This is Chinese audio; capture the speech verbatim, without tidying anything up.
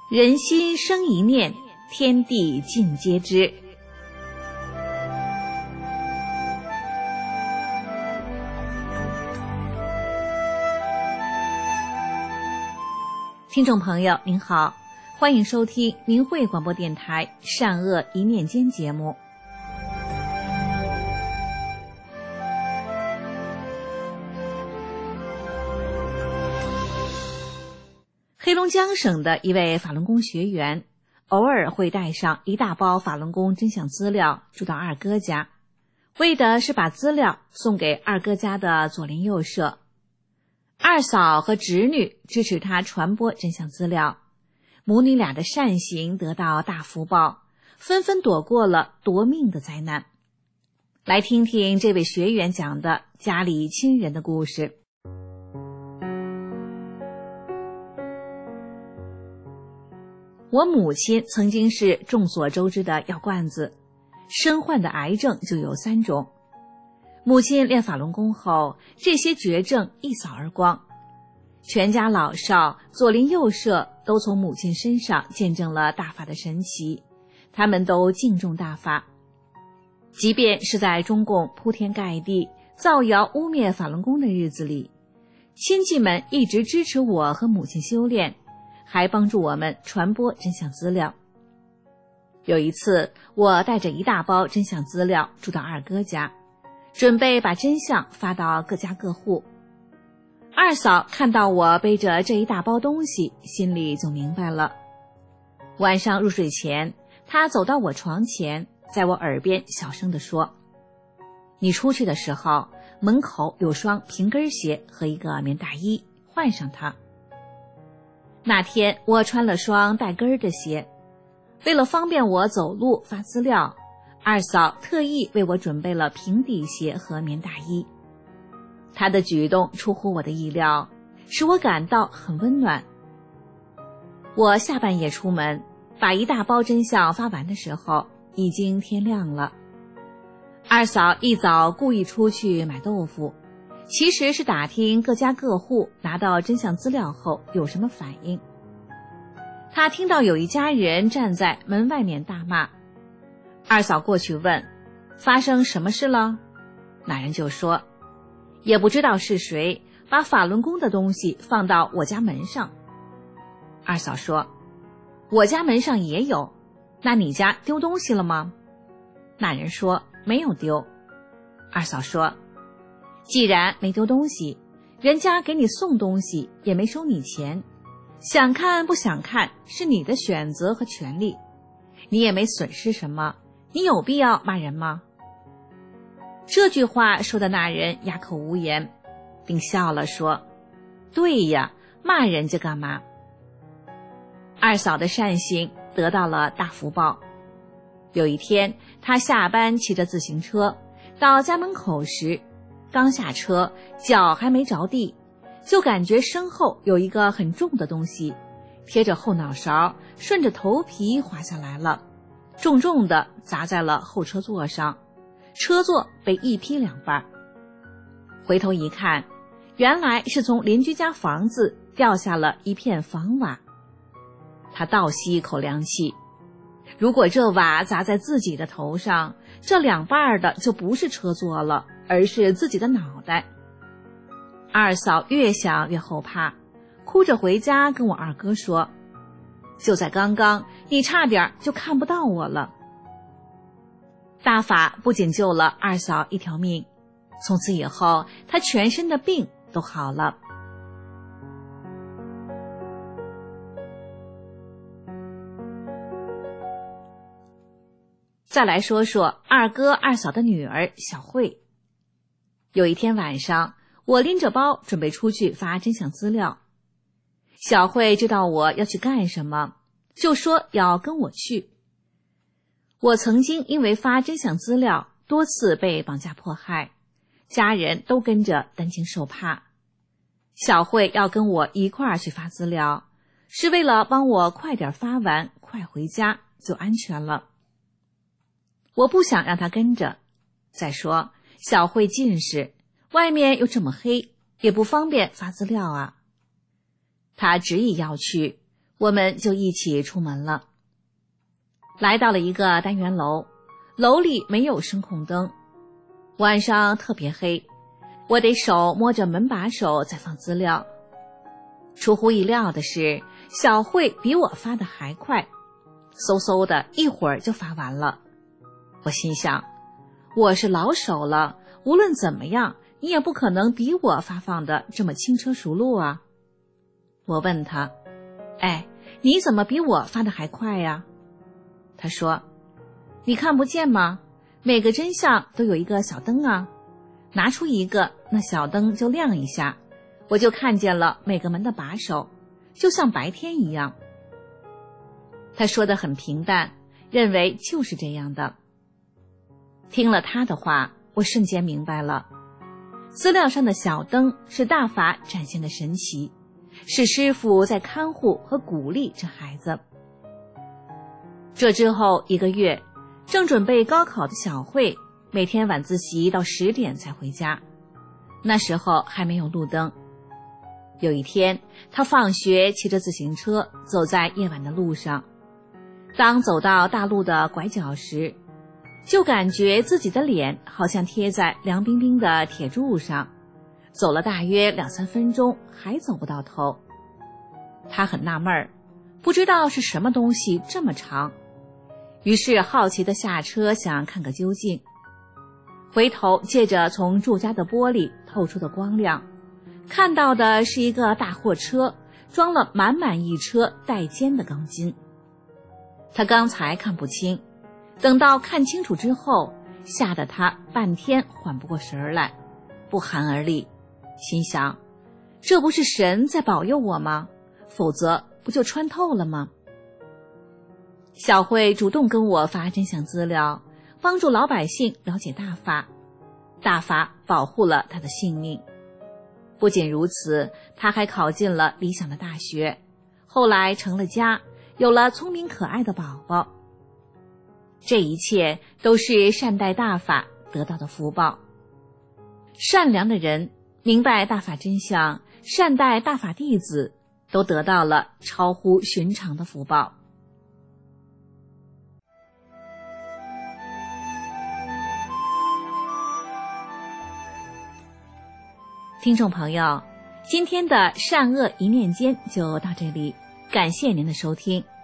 人心生一念，天地尽皆知。听众朋友您好，欢迎收听明慧广播电台善恶一念间节目。黑龙江省的一位法轮功学员偶尔会带上一大包法轮功真相资料住到二哥家，为的是把资料送给二哥家的左邻右舍。二嫂和侄女支持他传播真相资料，母女俩的善行得到大福报，纷纷躲过了夺命的灾难。来听听这位学员讲的家里亲人的故事。我母亲曾经是众所周知的药罐子，身患的癌症就有三种。母亲练法轮功后，这些绝症一扫而光，全家老少、左邻右舍都从母亲身上见证了大法的神奇，他们都敬重大法。即便是在中共铺天盖地造谣污蔑法轮功的日子里，亲戚们一直支持我和母亲修炼，还帮助我们传播真相资料。有一次，我带着一大包真相资料住到二哥家，准备把真相发到各家各户。二嫂看到我背着这一大包东西，心里就明白了。晚上入睡前，她走到我床前，在我耳边小声地说：“你出去的时候，门口有双平跟鞋和一个棉大衣，换上它。”那天我穿了双带跟的鞋，为了方便我走路发资料，二嫂特意为我准备了平底鞋和棉大衣。她的举动出乎我的意料，使我感到很温暖。我下半夜出门，把一大包真相发完的时候，已经天亮了。二嫂一早故意出去买豆腐，其实是打听各家各户拿到真相资料后有什么反应。他听到有一家人站在门外面大骂，二嫂过去问：“发生什么事了？”那人就说：“也不知道是谁把法轮功的东西放到我家门上。”二嫂说：“我家门上也有，那你家丢东西了吗？”那人说：“没有丢。”二嫂说：“既然没丢东西，人家给你送东西也没收你钱，想看不想看是你的选择和权利，你也没损失什么，你有必要骂人吗？”这句话说的那人哑口无言，并笑了说：“对呀，骂人家干嘛？”二嫂的善行得到了大福报。有一天，她下班骑着自行车到家门口时，刚下车，脚还没着地，就感觉身后有一个很重的东西贴着后脑勺，顺着头皮滑下来了，重重地砸在了后车座上，车座被一劈两半。回头一看，原来是从邻居家房子掉下了一片房瓦。他倒吸一口凉气，如果这瓦砸在自己的头上，这两半的就不是车座了，而是自己的脑袋。二嫂越想越后怕，哭着回家跟我二哥说：“就在刚刚，你差点就看不到我了。”大法不仅救了二嫂一条命，从此以后，她全身的病都好了。再来说说二哥二嫂的女儿小慧。有一天晚上，我拎着包准备出去发真相资料，小慧知道我要去干什么，就说要跟我去。我曾经因为发真相资料多次被绑架迫害，家人都跟着担惊受怕。小慧要跟我一块儿去发资料，是为了帮我快点发完，快回家就安全了。我不想让她跟着，再说小慧近视，外面又这么黑，也不方便发资料啊。她执意要去， 我们就一起出门了。来到了一个单元楼，楼里没有声控灯，晚上特别黑，我得手摸着门把手在放资料。出乎意料的是，小慧比我发的还快，嗖嗖的一会儿就发完了。我心想，我是老手了，无论怎么样，你也不可能比我发放的这么轻车熟路啊。我问他，哎，你怎么比我发的还快呀？他说，你看不见吗？每个针上都有一个小灯啊，拿出一个，那小灯就亮一下，我就看见了每个门的把手，就像白天一样。他说得很平淡，认为就是这样的。听了他的话，我瞬间明白了，资料上的小灯是大法展现的神奇，是师父在看护和鼓励这孩子。这之后一个月，正准备高考的小慧每天晚自习到十点才回家，那时候还没有路灯。有一天，她放学骑着自行车走在夜晚的路上，当走到大路的拐角时，就感觉自己的脸好像贴在凉冰冰的铁柱上，走了大约两三分钟还走不到头。她很纳闷儿，不知道是什么东西这么长，于是好奇地下车想看个究竟。回头借着从住家的玻璃透出的光亮，看到的是一个大货车装了满满一车带尖的钢筋。他刚才看不清，等到看清楚之后，吓得他半天缓不过神来，不寒而栗，心想，这不是神在保佑我吗？否则不就穿透了吗？小慧主动跟我发真相资料，帮助老百姓了解大法，大法保护了他的性命。不仅如此，他还考进了理想的大学，后来成了家，有了聪明可爱的宝宝。这一切都是善待大法得到的福报。善良的人明白大法真相，善待大法弟子，都得到了超乎寻常的福报。听众朋友，今天的善恶一念间就到这里，感谢您的收听。